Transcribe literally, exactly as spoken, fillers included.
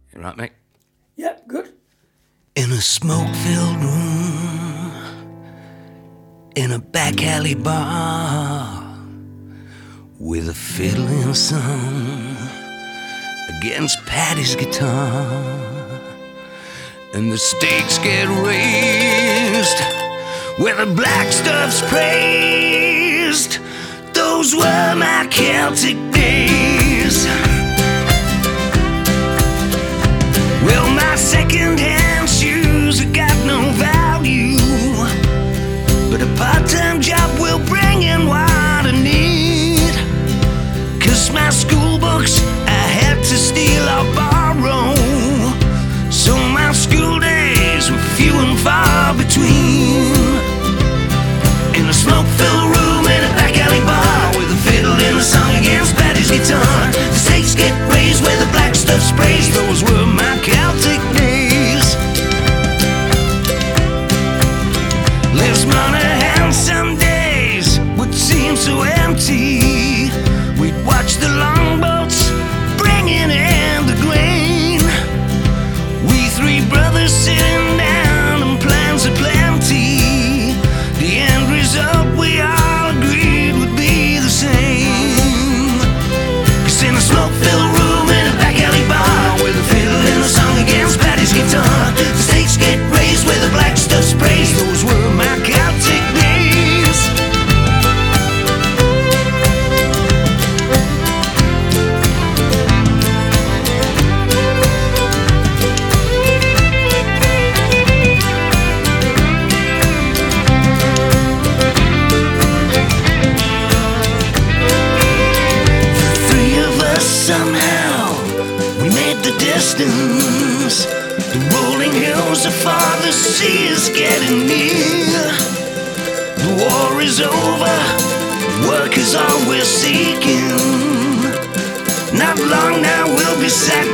You right, mate? Yep, good. In a smoke-filled room, in a back alley bar, with a fiddling song against Patty's guitar, and the stakes get raised where the black stuff's praised. Those were my Celtic days. Well, my second-hand shoes have got no value, but a part-time job will bring in what I need. 'Cause my school books I had to steal or borrow, so my school days were few and far between. In a smoke-filled room in a back alley bar, with a fiddle and a song against Patty's guitar, the stakes get raised where the black stuff sprays. Those were my Celtic days. Les Monahan some days would seem so empty. We'd watch the longboats bringing in the grain, we three brothers sitting down and plans aplenty. The end result we all agreed would be the same. 'Cause in a smoke-filled room in a back alley bar, with a fiddle and a song against Patty's guitar, the stakes get raised where the black stuff sprays. Those were my Celtic days. The three of us somehow, we made the distance. The rolling hills are far, the sea is getting near. The war is over, work is all we're seeking. Not long now we'll be sacked